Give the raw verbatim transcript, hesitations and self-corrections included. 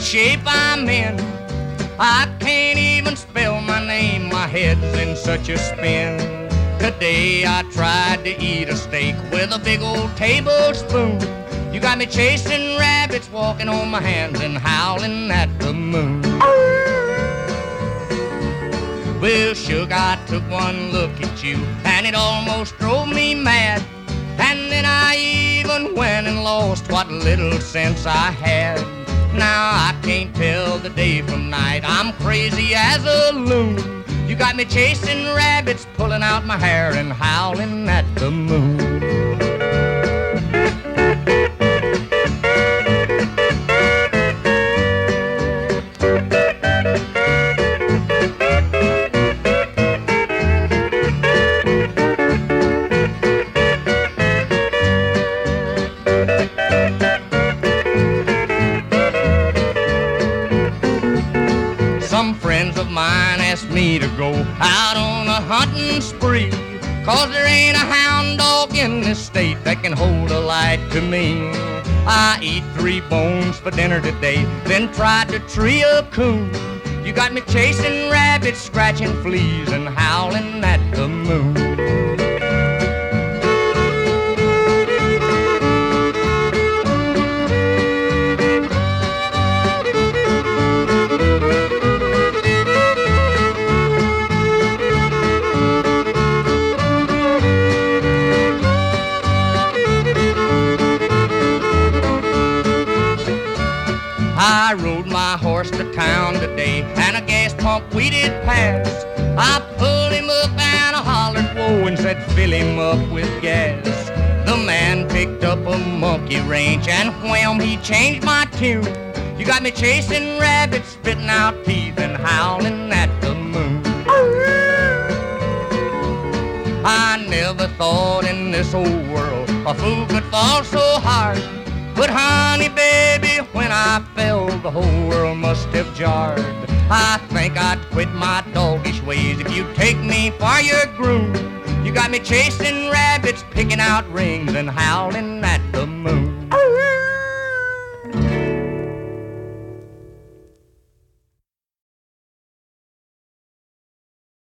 shape I'm in. I can't even spell my name, my head's in such a spin. Today I tried to eat a steak with a big old tablespoon. You got me chasing rabbits, walking on my hands and howling at the moon. Well, sugar, I took one look at you and it almost drove me mad. And then I even went and lost what little sense I had. Now I can't tell the day from night, I'm crazy as a loon. You got me chasing rabbits, pulling out my hair and howling at the moon. Some friends of mine asked me to go out on a hunting spree, 'cause there ain't a hound dog in this state that can hold a light to me. I eat three bones for dinner today, then tried to tree a coon. You got me chasing rabbits, scratching fleas, and howling at the moon. I rode my horse to town today, and a gas pump we did pass. I pulled him up and I hollered whoa and said fill him up with gas. The man picked up a monkey wrench and wham, he changed my tune. You got me chasing rabbits, spitting out teeth and howling at the moon. I never thought in this old world a fool could fall so hard. But honey, baby, when I fell, the whole world must have jarred. I think I'd quit my doggish ways if you'd take me for your groom. You got me chasing rabbits, picking out rings, and howling at the